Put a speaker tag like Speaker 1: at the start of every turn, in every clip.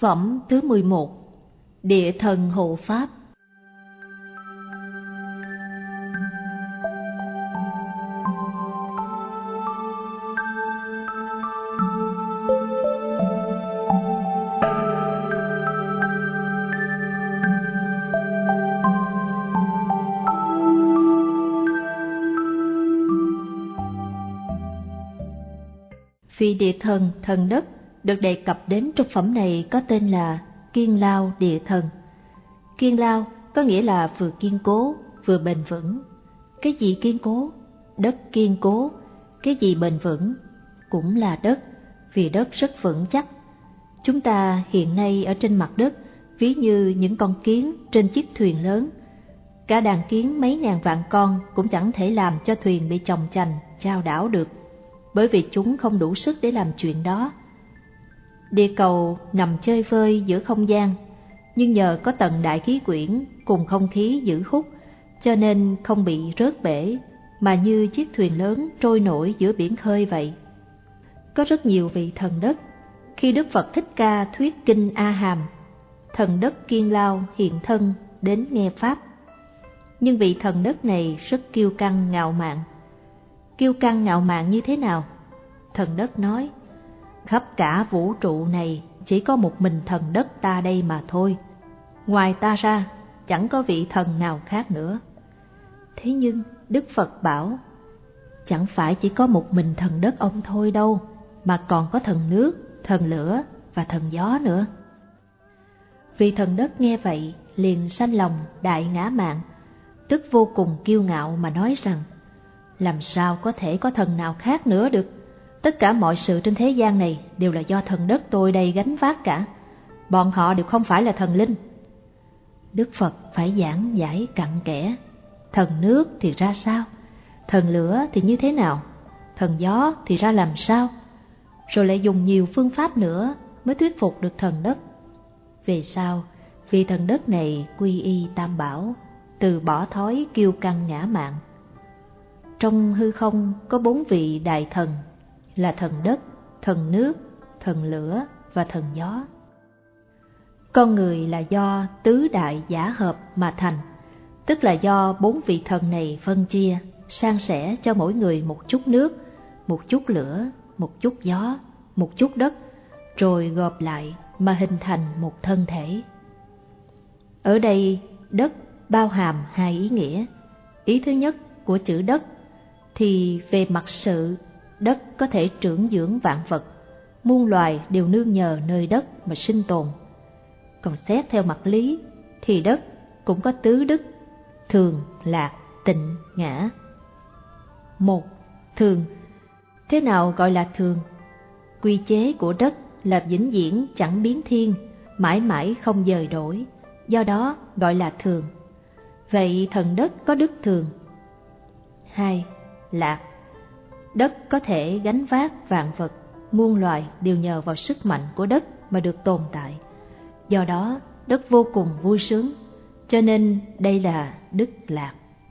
Speaker 1: Phẩm thứ 11. Địa thần hộ pháp. Vị địa thần, thần đất được đề cập đến trong phẩm này có tên là Kiên Lao địa thần. Kiên Lao có nghĩa là vừa kiên cố, vừa bền vững. Cái gì kiên cố? Đất kiên cố. Cái gì bền vững? Cũng là đất, vì đất rất vững chắc. Chúng ta hiện nay ở trên mặt đất, ví như những con kiến trên chiếc thuyền lớn. Cả đàn kiến mấy ngàn vạn con cũng chẳng thể làm cho thuyền bị chồng chành, chao đảo được, bởi vì chúng không đủ sức để làm chuyện đó. Địa cầu nằm chơi vơi giữa không gian, nhưng nhờ có tầng đại khí quyển cùng không khí giữ hút, cho nên không bị rớt bể, mà như chiếc thuyền lớn trôi nổi giữa biển khơi vậy. Có rất nhiều vị thần đất. Khi Đức Phật Thích Ca thuyết kinh A Hàm, thần đất Kiên Lao hiện thân đến nghe pháp. Nhưng vị thần đất này rất kiêu căng ngạo mạn. Kiêu căng ngạo mạn như thế nào? Thần đất nói: khắp cả vũ trụ này chỉ có một mình thần đất ta đây mà thôi. Ngoài ta ra chẳng có vị thần nào khác nữa. Thế nhưng Đức Phật bảo: chẳng phải chỉ có một mình thần đất ông thôi đâu, mà còn có thần nước, thần lửa và thần gió nữa. Vị thần đất nghe vậy liền sanh lòng đại ngã mạn, tức vô cùng kiêu ngạo mà nói rằng: làm sao có thể có thần nào khác nữa được? Tất cả mọi sự trên thế gian này đều là do thần đất tôi đây gánh vác cả. Bọn họ đều không phải là thần linh. Đức Phật phải giảng giải cặn kẽ. Thần nước thì ra sao? Thần lửa thì như thế nào? Thần gió thì ra làm sao? Rồi lại dùng nhiều phương pháp nữa mới thuyết phục được thần đất. Về sau, vì thần đất này quy y Tam Bảo, từ bỏ thói kiêu căng ngã mạn. Trong hư không có 4 vị đại thần là thần đất, thần nước, thần lửa và thần gió. Con người là do tứ đại giả hợp mà thành, tức là do 4 vị thần này phân chia, san sẻ cho mỗi người một chút nước, một chút lửa, một chút gió, một chút đất, rồi gộp lại mà hình thành một thân thể. Ở đây đất bao hàm 2 ý nghĩa. Ý thứ nhất của chữ đất thì về mặt sự, đất có thể trưởng dưỡng vạn vật, muôn loài đều nương nhờ nơi đất mà sinh tồn. Còn xét theo mặt lý thì đất cũng có tứ đức: thường, lạc, tịnh, ngã. 1. Thường. Thế nào gọi là thường? Quy chế của đất là vĩnh viễn chẳng biến thiên, mãi mãi không dời đổi, do đó gọi là thường. Vậy thần đất có đức thường. 2. Lạc. Đất có thể gánh vác vạn vật, muôn loài đều nhờ vào sức mạnh của đất mà được tồn tại. Do đó đất vô cùng vui sướng, cho nên đây là đức lạc.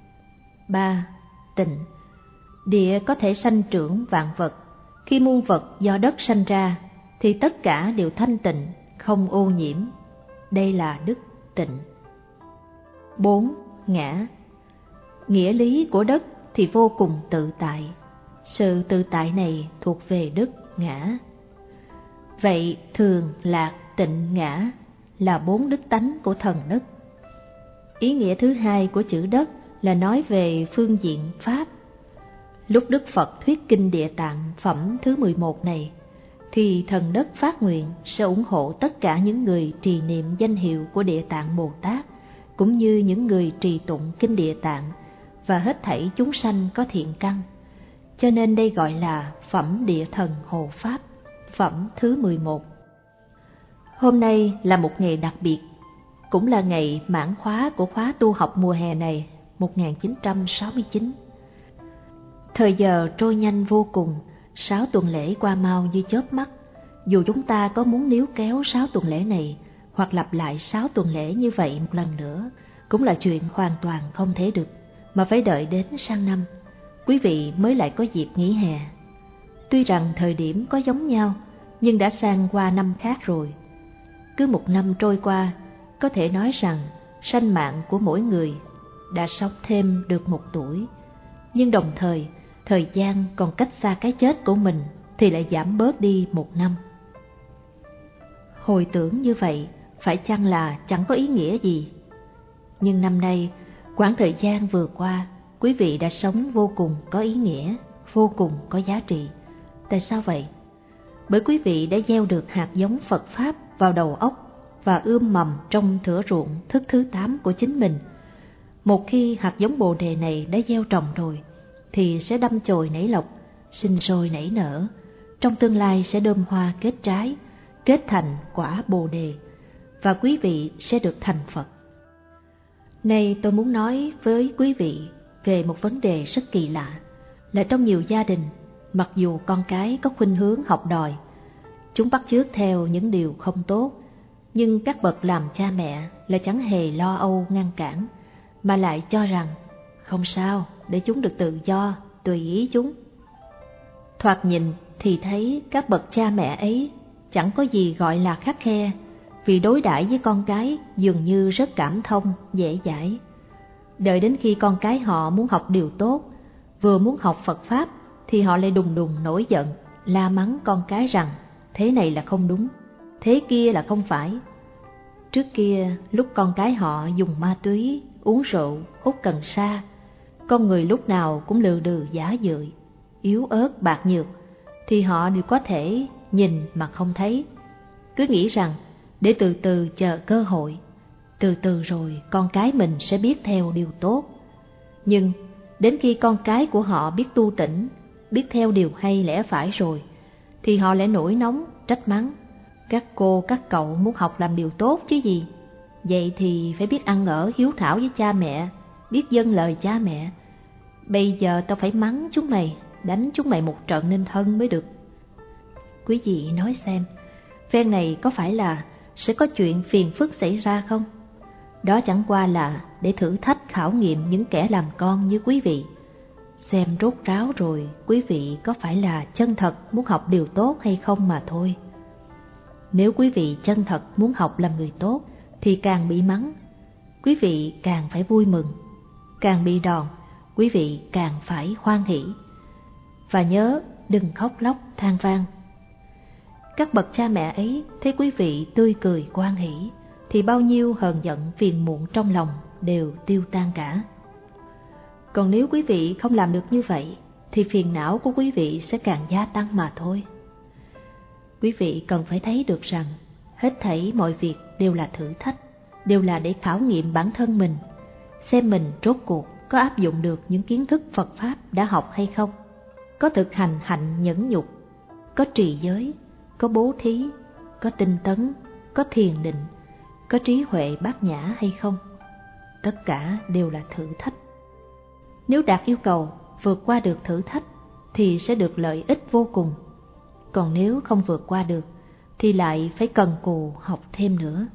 Speaker 1: 3. Tịnh. Địa có thể sanh trưởng vạn vật. Khi muôn vật do đất sanh ra thì tất cả đều thanh tịnh, không ô nhiễm. Đây là đức tịnh. 4. Ngã. Nghĩa lý của đất thì vô cùng tự tại. Sự tự tại này thuộc về đức ngã. Vậy thường, lạc, tịnh, ngã là 4 đức tánh của thần đất. Ý nghĩa thứ hai của chữ đất là nói về phương diện pháp. Lúc Đức Phật thuyết kinh Địa Tạng phẩm thứ 11 này, thì thần đất phát nguyện sẽ ủng hộ tất cả những người trì niệm danh hiệu của Địa Tạng Bồ Tát, cũng như những người trì tụng kinh Địa Tạng và hết thảy chúng sanh có thiện căn. Cho nên đây gọi là phẩm địa thần hộ pháp, phẩm thứ 11. Hôm nay là một ngày đặc biệt, cũng là ngày mãn khóa của khóa tu học mùa hè này, 1969. Thời giờ trôi nhanh vô cùng, 6 tuần lễ qua mau như chớp mắt. Dù chúng ta có muốn níu kéo 6 tuần lễ này, hoặc lặp lại 6 tuần lễ như vậy một lần nữa, cũng là chuyện hoàn toàn không thể được, mà phải đợi đến sang năm, quý vị mới lại có dịp nghỉ hè. Tuy rằng thời điểm có giống nhau, nhưng đã sang qua năm khác rồi. Cứ một năm trôi qua, có thể nói rằng sanh mạng của mỗi người đã sống thêm được 1 tuổi, nhưng đồng thời thời gian còn cách xa cái chết của mình thì lại giảm bớt đi 1 năm. Hồi tưởng như vậy phải chăng là chẳng có ý nghĩa gì? Nhưng năm nay, quãng thời gian vừa qua, quý vị đã sống vô cùng có ý nghĩa, vô cùng có giá trị. Tại sao vậy? Bởi quý vị đã gieo được hạt giống Phật Pháp vào đầu óc và ươm mầm trong thửa ruộng thức thứ 8 của chính mình. Một khi hạt giống Bồ Đề này đã gieo trồng rồi, thì sẽ đâm chồi nảy lộc, sinh sôi nảy nở. Trong tương lai sẽ đơm hoa kết trái, kết thành quả Bồ Đề, và quý vị sẽ được thành Phật. Nay tôi muốn nói với quý vị về một vấn đề rất kỳ lạ, là trong nhiều gia đình, mặc dù con cái có khuynh hướng học đòi, chúng bắt chước theo những điều không tốt, nhưng các bậc làm cha mẹ lại chẳng hề lo âu ngăn cản, mà lại cho rằng không sao, để chúng được tự do, tùy ý chúng. Thoạt nhìn thì thấy các bậc cha mẹ ấy chẳng có gì gọi là khắt khe, vì đối đãi với con cái dường như rất cảm thông, dễ dãi. Đợi đến khi con cái họ muốn học điều tốt, vừa muốn học Phật Pháp, thì họ lại đùng đùng nổi giận, la mắng con cái rằng thế này là không đúng, thế kia là không phải. Trước kia, lúc con cái họ dùng ma túy, uống rượu, hút cần sa, con người lúc nào cũng lừ đừ giả dưỡi, yếu ớt bạc nhược, thì họ đều có thể nhìn mà không thấy, cứ nghĩ rằng để từ từ chờ cơ hội, từ từ rồi con cái mình sẽ biết theo điều tốt. Nhưng đến khi con cái của họ biết tu tỉnh, biết theo điều hay lẽ phải rồi, thì họ lại nổi nóng, trách mắng. Các cô, các cậu muốn học làm điều tốt chứ gì? Vậy thì phải biết ăn ở hiếu thảo với cha mẹ, biết vâng lời cha mẹ. Bây giờ tao phải mắng chúng mày, đánh chúng mày một trận nên thân mới được. Quý vị nói xem, phen này có phải là sẽ có chuyện phiền phức xảy ra không? Đó chẳng qua là để thử thách khảo nghiệm những kẻ làm con như quý vị. Xem rốt ráo rồi quý vị có phải là chân thật muốn học điều tốt hay không mà thôi. Nếu quý vị chân thật muốn học làm người tốt thì càng bị mắng, quý vị càng phải vui mừng. Càng bị đòn, quý vị càng phải hoan hỉ. Và nhớ đừng khóc lóc than vang. Các bậc cha mẹ ấy thấy quý vị tươi cười hoan hỉ thì bao nhiêu hờn giận phiền muộn trong lòng đều tiêu tan cả. Còn nếu quý vị không làm được như vậy thì phiền não của quý vị sẽ càng gia tăng mà thôi. Quý vị cần phải thấy được rằng hết thảy mọi việc đều là thử thách, đều là để khảo nghiệm bản thân mình, xem mình rốt cuộc có áp dụng được những kiến thức Phật Pháp đã học hay không, có thực hành hạnh nhẫn nhục, có trì giới, có bố thí, có tinh tấn, có thiền định, có trí huệ bát nhã hay không. Tất cả đều là thử thách. Nếu đạt yêu cầu vượt qua được thử thách thì sẽ được lợi ích vô cùng. Còn nếu không vượt qua được thì lại phải cần cù học thêm nữa.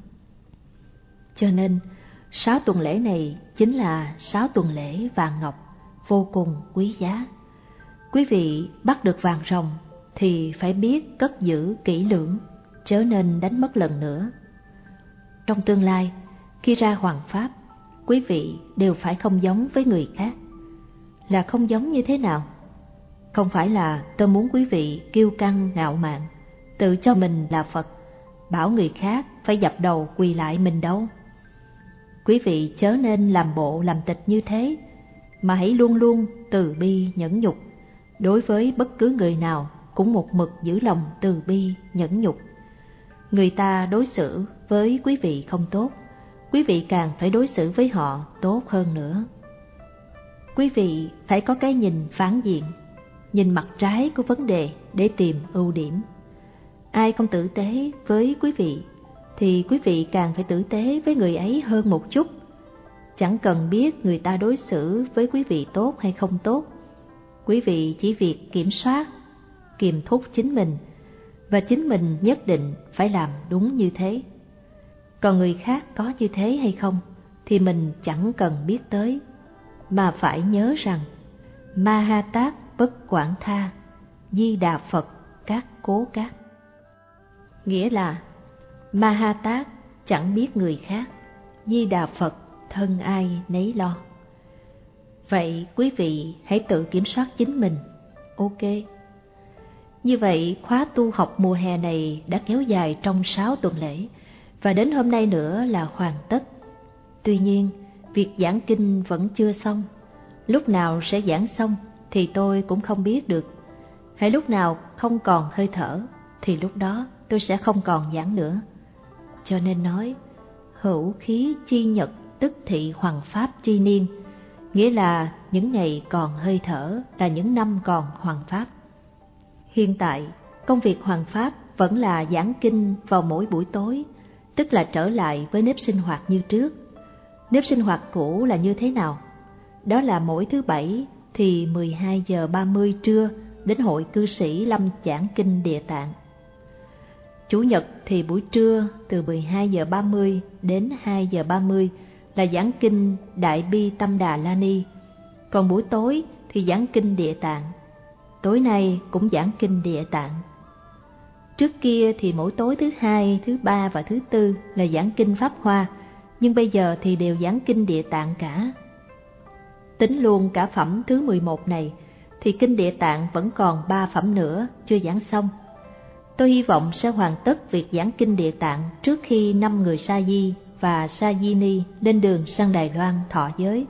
Speaker 1: Cho nên 6 tuần lễ này chính là 6 tuần lễ vàng ngọc vô cùng quý giá. Quý vị bắt được vàng ròng thì phải biết cất giữ kỹ lưỡng, chớ nên đánh mất lần nữa. Trong tương lai, khi ra hoằng pháp, quý vị đều phải không giống với người khác. Là không giống như thế nào? Không phải là tôi muốn quý vị kiêu căng ngạo mạn, tự cho mình là Phật, bảo người khác phải dập đầu quỳ lại mình đâu. Quý vị chớ nên làm bộ làm tịch như thế, mà hãy luôn luôn từ bi nhẫn nhục. Đối với bất cứ người nào cũng một mực giữ lòng từ bi nhẫn nhục. Người ta đối xử với quý vị không tốt, quý vị càng phải đối xử với họ tốt hơn nữa. Quý vị phải có cái nhìn phản diện, nhìn mặt trái của vấn đề để tìm ưu điểm. Ai không tử tế với quý vị thì quý vị càng phải tử tế với người ấy hơn một chút. Chẳng cần biết người ta đối xử với quý vị tốt hay không tốt, quý vị chỉ việc kiểm soát, kiềm thúc chính mình, và chính mình nhất định phải làm đúng như thế. Còn người khác có như thế hay không thì mình chẳng cần biết tới, mà phải nhớ rằng Ma Ha Tát bất quản tha, Di Đà Phật các cố các. Nghĩa là Ma Ha Tát chẳng biết người khác, Di Đà Phật thân ai nấy lo. Vậy quý vị hãy tự kiểm soát chính mình. Ok. Như vậy khóa tu học mùa hè này đã kéo dài trong 6 tuần lễ, và đến hôm nay nữa là hoàn tất. Tuy nhiên, việc giảng kinh vẫn chưa xong. Lúc nào sẽ giảng xong thì tôi cũng không biết được. Hãy lúc nào không còn hơi thở thì lúc đó tôi sẽ không còn giảng nữa. Cho nên nói, hữu khí chi nhật tức thị hoằng pháp chi niên, nghĩa là những ngày còn hơi thở là những năm còn hoằng pháp. Hiện tại, công việc hoằng pháp vẫn là giảng kinh vào mỗi buổi tối, tức là trở lại với nếp sinh hoạt như trước. Nếp sinh hoạt cũ là như thế nào? Đó là mỗi thứ Bảy thì 12 giờ 30 trưa đến hội cư sĩ Lâm giảng kinh Địa Tạng. Chủ nhật thì buổi trưa từ 12 giờ 30 đến 2 giờ 30 là giảng kinh Đại Bi Tâm Đà La Ni. Còn buổi tối thì giảng kinh Địa Tạng. Tối nay cũng giảng kinh Địa Tạng. Trước kia thì mỗi tối thứ Hai, thứ Ba và thứ Tư là giảng kinh Pháp Hoa, nhưng bây giờ thì đều giảng kinh Địa Tạng cả. Tính luôn cả phẩm thứ 11 này thì kinh Địa Tạng vẫn còn 3 phẩm nữa chưa giảng xong. Tôi hy vọng sẽ hoàn tất việc giảng kinh Địa Tạng trước khi 5 người Sa Di và Sa Di Ni lên đường sang Đài Loan thọ giới.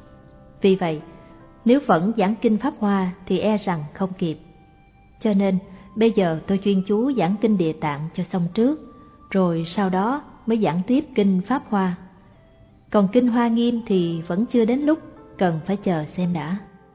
Speaker 1: Vì vậy, nếu vẫn giảng kinh Pháp Hoa thì e rằng không kịp. Cho nên, bây giờ tôi chuyên chú giảng kinh Địa Tạng cho xong trước, rồi sau đó mới giảng tiếp kinh Pháp Hoa. Còn kinh Hoa Nghiêm thì vẫn chưa đến lúc, cần phải chờ xem đã.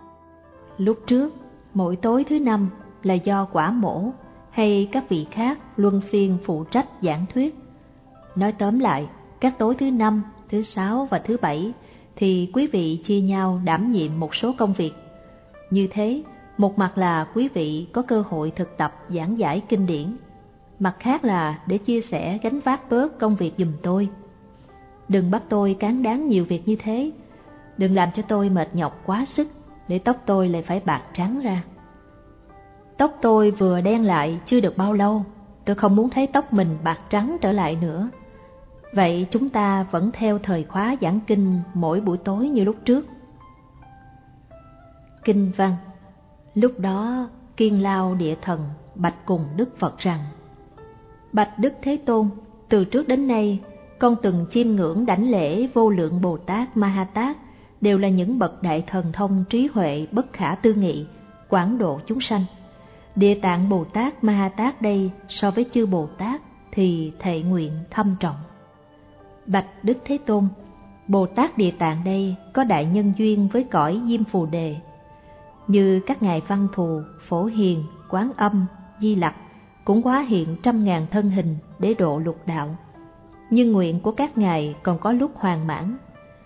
Speaker 1: Lúc trước, mỗi tối thứ Năm là do Quả Mổ hay các vị khác luân phiên phụ trách giảng thuyết. Nói tóm lại, các tối thứ Năm, thứ Sáu và thứ Bảy thì quý vị chia nhau đảm nhiệm một số công việc. Như thế, một mặt là quý vị có cơ hội thực tập giảng giải kinh điển, mặt khác là để chia sẻ gánh vác bớt công việc giùm tôi. Đừng bắt tôi cán đáng nhiều việc như thế, đừng làm cho tôi mệt nhọc quá sức, để tóc tôi lại phải bạc trắng ra. Tóc tôi vừa đen lại chưa được bao lâu, tôi không muốn thấy tóc mình bạc trắng trở lại nữa. Vậy chúng ta vẫn theo thời khóa giảng kinh mỗi buổi tối như lúc trước. Kinh văn. Lúc đó Kiên Lao Địa Thần bạch cùng Đức Phật rằng: Bạch Đức Thế Tôn, từ trước đến nay con từng chiêm ngưỡng đảnh lễ vô lượng Bồ Tát Ma Ha Tát, đều là những bậc đại thần thông trí huệ bất khả tư nghị, quảng độ chúng sanh. Địa Tạng Bồ Tát Ma Ha Tát đây so với chư Bồ Tát thì thệ nguyện thâm trọng. Bạch Đức Thế Tôn, Bồ Tát Địa Tạng đây có đại nhân duyên với cõi Diêm Phù Đề, như các ngài Văn Thù, Phổ Hiền, Quán Âm, Di Lặc cũng hóa hiện 100.000 thân hình để độ lục đạo. Nhưng nguyện của các ngài còn có lúc hoàn mãn.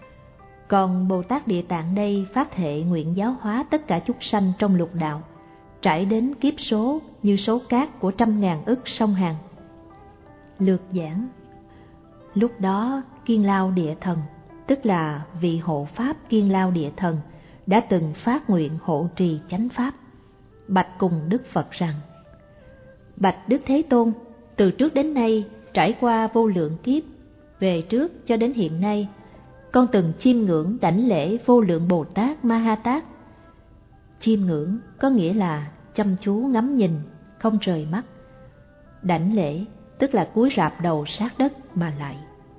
Speaker 1: Còn Bồ Tát Địa Tạng đây phát thệ nguyện giáo hóa tất cả chúng sanh trong lục đạo, trải đến kiếp số như số cát của 100.000 ức sông Hằng. Lược giảng. Lúc đó Kiên Lao Địa Thần, tức là vị hộ pháp Kiên Lao Địa Thần, đã từng phát nguyện hộ trì chánh pháp, bạch cùng Đức Phật rằng: Bạch Đức Thế Tôn, từ trước đến nay trải qua vô lượng kiếp, về trước cho đến hiện nay, con từng chiêm ngưỡng đảnh lễ vô lượng Bồ Tát Ma Ha Tát. Chiêm ngưỡng có nghĩa là chăm chú ngắm nhìn, không rời mắt. Đảnh lễ tức là cúi rạp đầu sát đất mà lạy.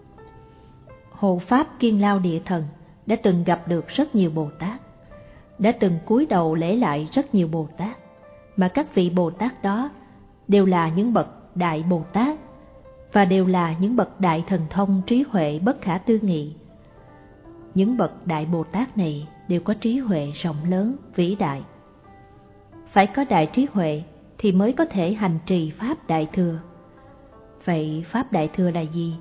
Speaker 1: Hộ pháp Kiên Lao Địa Thần đã từng gặp được rất nhiều Bồ Tát, đã từng cúi đầu lễ lại rất nhiều Bồ Tát, mà các vị Bồ Tát đó đều là những bậc đại Bồ Tát và đều là những bậc đại thần thông trí huệ bất khả tư nghị. Những bậc đại Bồ Tát này đều có trí huệ rộng lớn, vĩ đại. Phải có đại trí huệ thì mới có thể hành trì Pháp Đại Thừa. Vậy Pháp Đại Thừa là gì?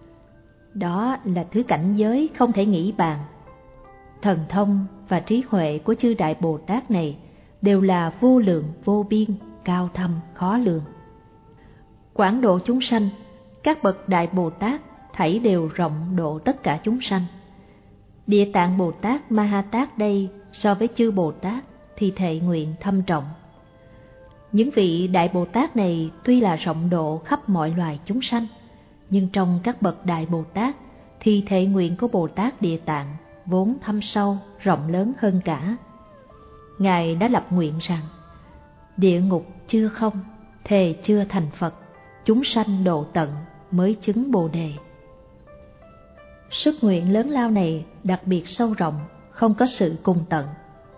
Speaker 1: Đó là thứ cảnh giới không thể nghĩ bàn. Thần thông và trí huệ của chư đại Bồ Tát này đều là vô lượng vô biên, cao thâm khó lường. Quảng độ chúng sanh, các bậc đại Bồ Tát thảy đều rộng độ tất cả chúng sanh. Địa Tạng Bồ Tát Ma Ha Tát đây so với chư Bồ Tát thì thệ nguyện thâm trọng. Những vị đại Bồ Tát này tuy là rộng độ khắp mọi loài chúng sanh, Nhưng trong các bậc Đại Bồ Tát thì thệ nguyện của Bồ Tát Địa Tạng vốn thâm sâu, rộng lớn hơn cả. Ngài đã lập nguyện rằng: địa ngục chưa không, thề chưa thành Phật, chúng sanh độ tận mới chứng Bồ Đề. Sức nguyện lớn lao này đặc biệt sâu rộng, không có sự cùng tận.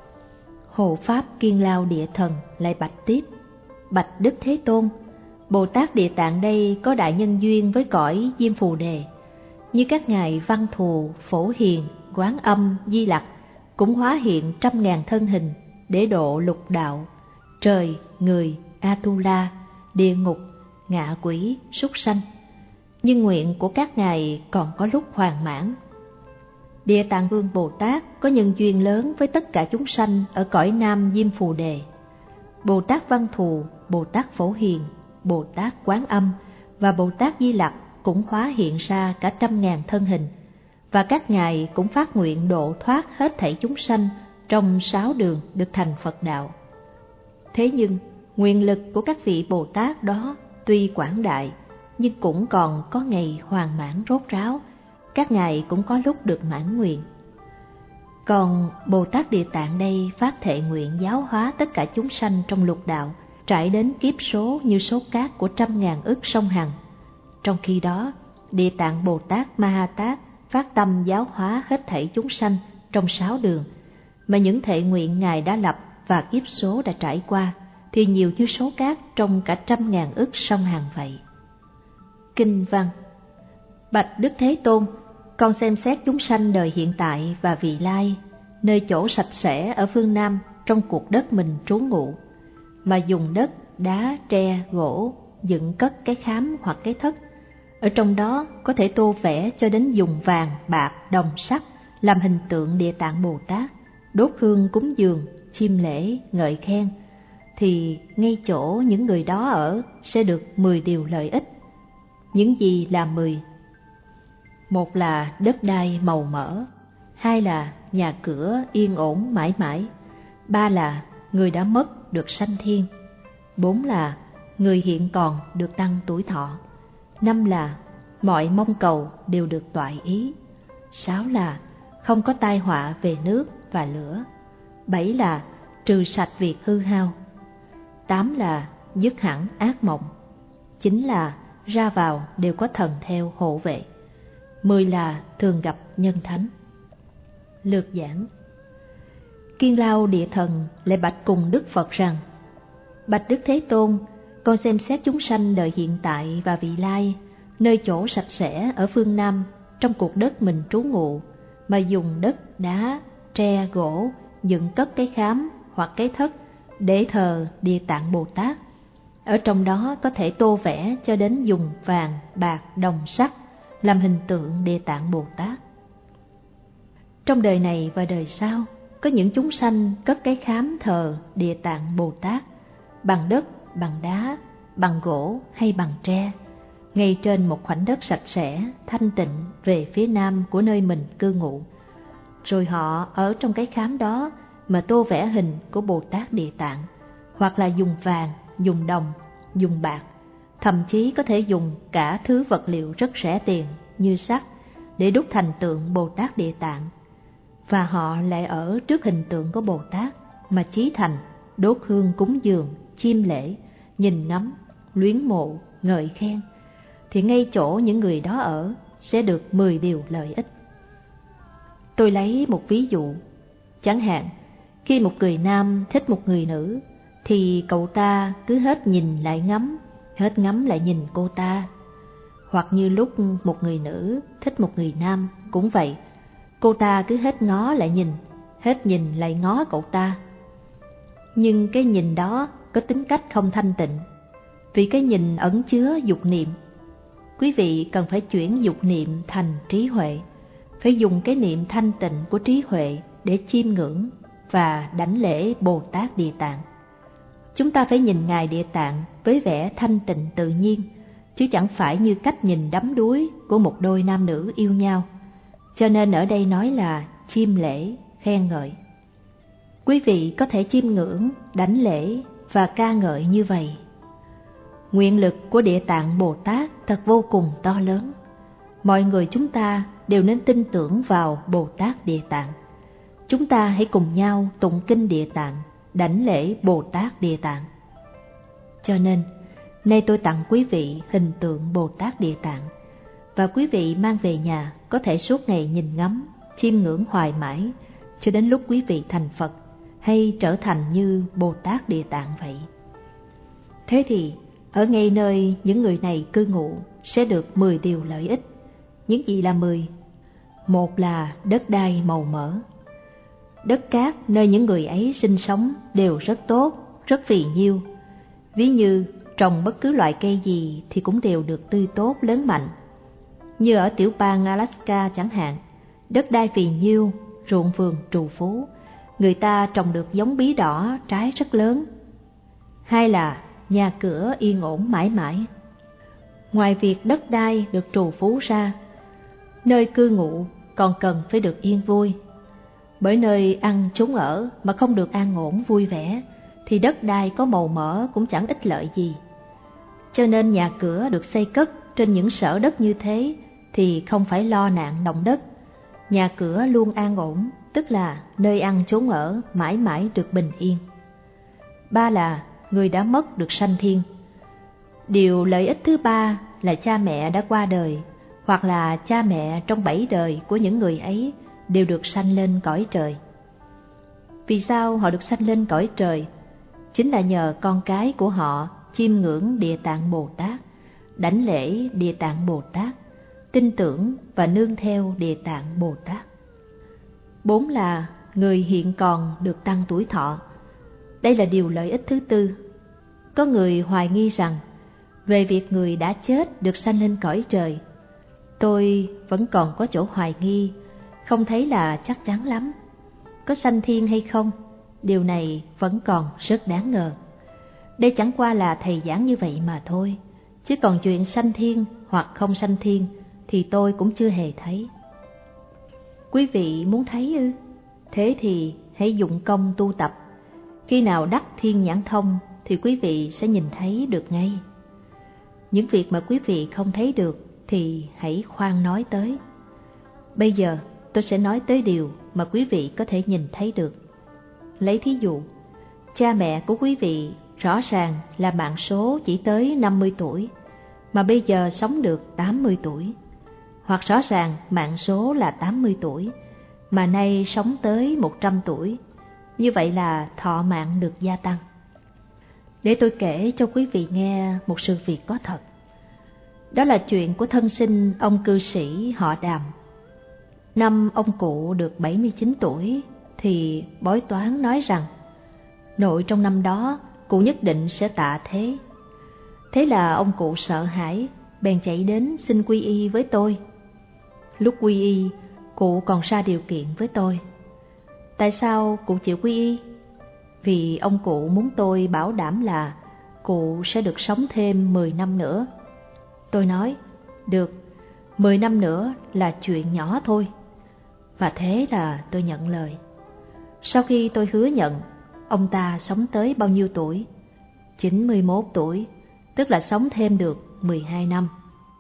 Speaker 1: Hộ Pháp Kiên Lao Địa Thần lại bạch tiếp: bạch Đức Thế Tôn, Bồ Tát Địa Tạng đây có đại nhân duyên với cõi Diêm Phù Đề, như các ngài Văn Thù, Phổ Hiền, Quán Âm, Di Lặc cũng hóa hiện 100.000 thân hình để độ lục đạo, trời, người, Atula, địa ngục, ngạ quỷ, súc sanh. Nhưng nguyện của các ngài còn có lúc hoàn mãn. Địa Tạng Vương Bồ Tát có nhân duyên lớn với tất cả chúng sanh ở cõi Nam Diêm Phù Đề. Bồ Tát Văn Thù, Bồ Tát Phổ Hiền, Bồ Tát Quán Âm và Bồ Tát Di Lặc cũng hóa hiện ra cả 100.000 thân hình, và các ngài cũng phát nguyện độ thoát hết thảy chúng sanh trong 6 đường được thành Phật đạo. Thế nhưng nguyện lực của các vị Bồ Tát đó tuy quảng đại, nhưng cũng còn có ngày hoàn mãn rốt ráo, các ngài cũng có lúc được mãn nguyện. Còn Bồ Tát Địa Tạng đây phát thệ nguyện giáo hóa tất cả chúng sanh trong lục đạo, trải đến kiếp số như số cát của 100.000 ức sông Hằng. Trong khi đó, Địa Tạng Bồ Tát Ma Ha Tát phát tâm giáo hóa hết thảy chúng sanh trong 6 đường, mà những thệ nguyện ngài đã lập và kiếp số đã trải qua thì nhiều như số cát trong cả 100.000 ức sông Hằng vậy. Kinh văn: bạch Đức Thế Tôn, con xem xét chúng sanh đời hiện tại và vị lai, nơi chỗ sạch sẽ ở phương Nam trong cuộc đất mình trú ngụ, mà dùng đất, đá, tre, gỗ dựng cất cái khám hoặc cái thất. Ở trong đó có thể tô vẽ cho đến dùng vàng, bạc, đồng, sắt làm hình tượng Địa Tạng Bồ Tát, đốt hương cúng dường, chiêm lễ, ngợi khen, thì ngay chỗ những người đó ở sẽ được 10 điều lợi ích. Những gì là 10? Một là đất đai màu mỡ, hai là nhà cửa yên ổn mãi mãi, ba là người đã mất được sanh thiên, bốn là người hiện còn được tăng tuổi thọ, năm là mọi mong cầu đều được toại ý, sáu là không có tai họa về nước và lửa, bảy là trừ sạch việc hư hao, tám là dứt hẳn ác mộng, chín là ra vào đều có thần theo hộ vệ, 10 là thường gặp nhân thánh. Lược giảng: Kiên Lao Địa Thần lại bạch cùng Đức Phật rằng: bạch Đức Thế Tôn, con xem xét chúng sanh đời hiện tại và vị lai, nơi chỗ sạch sẽ ở phương Nam trong cuộc đất mình trú ngụ, mà dùng đất, đá, tre, gỗ dựng cất cái khám hoặc cái thất để thờ Địa Tạng Bồ Tát. Ở trong đó có thể tô vẽ cho đến dùng vàng, bạc, đồng, sắt làm hình tượng Địa Tạng Bồ Tát. Trong đời này và đời sau, có những chúng sanh cất cái khám thờ Địa Tạng Bồ Tát bằng đất, bằng đá, bằng gỗ hay bằng tre, ngay trên một khoảnh đất sạch sẽ, thanh tịnh về phía nam của nơi mình cư ngụ. Rồi họ ở trong cái khám đó mà tô vẽ hình của Bồ Tát Địa Tạng, hoặc là dùng vàng, dùng đồng, dùng bạc, thậm chí có thể dùng cả thứ vật liệu rất rẻ tiền như sắt để đúc thành tượng Bồ Tát Địa Tạng. Và họ lại ở trước hình tượng của Bồ Tát mà chí thành, đốt hương cúng dường, chiêm lễ, nhìn ngắm, luyến mộ, ngợi khen, thì ngay chỗ những người đó ở sẽ được 10 điều lợi ích. Tôi lấy một ví dụ, chẳng hạn khi một người nam thích một người nữ thì cậu ta cứ hết nhìn lại ngắm, hết ngắm lại nhìn cô ta. Hoặc như lúc một người nữ thích một người nam cũng vậy, cô ta cứ hết ngó lại nhìn, hết nhìn lại ngó cậu ta. Nhưng cái nhìn đó có tính cách không thanh tịnh, vì cái nhìn ẩn chứa dục niệm. Quý vị cần phải chuyển dục niệm thành trí huệ, phải dùng cái niệm thanh tịnh của trí huệ để chiêm ngưỡng và đảnh lễ Bồ Tát Địa Tạng. Chúng ta phải nhìn Ngài Địa Tạng với vẻ thanh tịnh tự nhiên, chứ chẳng phải như cách nhìn đắm đuối của một đôi nam nữ yêu nhau. Cho nên ở đây nói là chiêm lễ, khen ngợi. Quý vị có thể chiêm ngưỡng, đảnh lễ và ca ngợi như vậy. Nguyện lực của Địa Tạng Bồ Tát thật vô cùng to lớn. Mọi người chúng ta đều nên tin tưởng vào Bồ Tát Địa Tạng. Chúng ta hãy cùng nhau tụng kinh Địa Tạng, đảnh lễ Bồ Tát Địa Tạng. Cho nên, nay tôi tặng quý vị hình tượng Bồ Tát Địa Tạng, và quý vị mang về nhà có thể suốt ngày nhìn ngắm, chiêm ngưỡng hoài mãi, cho đến lúc quý vị thành Phật hay trở thành như Bồ Tát Địa Tạng vậy. Thế thì, ở ngay nơi những người này cư ngụ sẽ được 10 điều lợi ích. Những gì là 10? Một là đất đai màu mỡ. Đất cát nơi những người ấy sinh sống đều rất tốt, rất phì nhiêu. Ví như trồng bất cứ loại cây gì thì cũng đều được tươi tốt, lớn mạnh. Như ở tiểu bang Alaska chẳng hạn, đất đai phì nhiêu, ruộng vườn trù phú, người ta trồng được giống bí đỏ, trái rất lớn. Hai là nhà cửa yên ổn mãi mãi. Ngoài việc đất đai được trù phú ra, nơi cư ngụ còn cần phải được yên vui. Bởi nơi ăn chốn ở mà không được an ổn vui vẻ, thì đất đai có màu mỡ cũng chẳng ích lợi gì. Cho nên nhà cửa được xây cất trên những sở đất như thế thì không phải lo nạn động đất. Nhà cửa luôn an ổn, tức là nơi ăn chốn ở mãi mãi được bình yên. Ba là người đã mất được sanh thiên. Điều lợi ích thứ ba là cha mẹ đã qua đời, hoặc là cha mẹ trong 7 đời của những người ấy đều được sanh lên cõi trời. Vì sao họ được sanh lên cõi trời? Chính là nhờ con cái của họ chiêm ngưỡng Địa Tạng Bồ Tát, đảnh lễ Địa Tạng Bồ Tát, tin tưởng và nương theo Địa Tạng Bồ Tát. 4 là người hiện còn được tăng tuổi thọ. Đây là điều lợi ích thứ tư. Có người hoài nghi rằng về việc người đã chết được sanh lên cõi trời. Tôi vẫn còn có chỗ hoài nghi, không thấy là chắc chắn lắm. Có sanh thiên hay không? Điều này vẫn còn rất đáng ngờ. Đây chẳng qua là thầy giảng như vậy mà thôi, chứ còn chuyện sanh thiên hoặc không sanh thiên thì tôi cũng chưa hề thấy. Quý vị muốn thấy ư? Thế thì hãy dụng công tu tập. Khi nào đắc thiên nhãn thông thì quý vị sẽ nhìn thấy được ngay. Những việc mà quý vị không thấy được thì hãy khoan nói tới. Bây giờ tôi sẽ nói tới điều mà quý vị có thể nhìn thấy được. Lấy thí dụ, cha mẹ của quý vị rõ ràng là mạng số chỉ tới 50 tuổi, mà bây giờ sống được 80 tuổi. Hoặc rõ ràng mạng số là 80 tuổi, mà nay sống tới 100 tuổi. Như vậy là thọ mạng được gia tăng. Để tôi kể cho quý vị nghe một sự việc có thật. Đó là chuyện của thân sinh ông cư sĩ họ Đàm. Năm ông cụ được 79 tuổi thì bói toán nói rằng nội trong năm đó cụ nhất định sẽ tạ thế. Thế là ông cụ sợ hãi, bèn chạy đến xin quy y với tôi. Lúc quy y, cụ còn ra điều kiện với tôi. Tại sao cụ chịu quy y? Vì ông cụ muốn tôi bảo đảm là cụ sẽ được sống thêm 10 năm nữa. Tôi nói, được, 10 năm nữa là chuyện nhỏ thôi. Và thế là tôi nhận lời. Sau khi tôi hứa nhận, ông ta sống tới bao nhiêu tuổi? 91 tuổi, tức là sống thêm được 12 năm.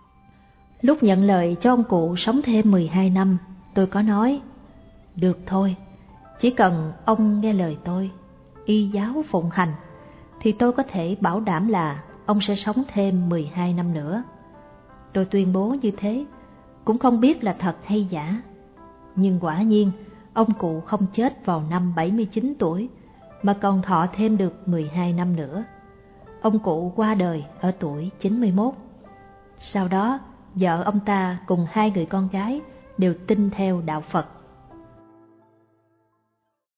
Speaker 1: Lúc nhận lời cho ông cụ sống thêm 12 năm, tôi có nói, được thôi, chỉ cần ông nghe lời tôi, y giáo phụng hành, thì tôi có thể bảo đảm là ông sẽ sống thêm 12 năm nữa. Tôi tuyên bố như thế, cũng không biết là thật hay giả. Nhưng quả nhiên, ông cụ không chết vào năm 79 tuổi, mà còn thọ thêm được 12 năm nữa. Ông cụ qua đời ở tuổi 91. Sau đó, vợ ông ta cùng 2 người con gái đều tin theo đạo Phật.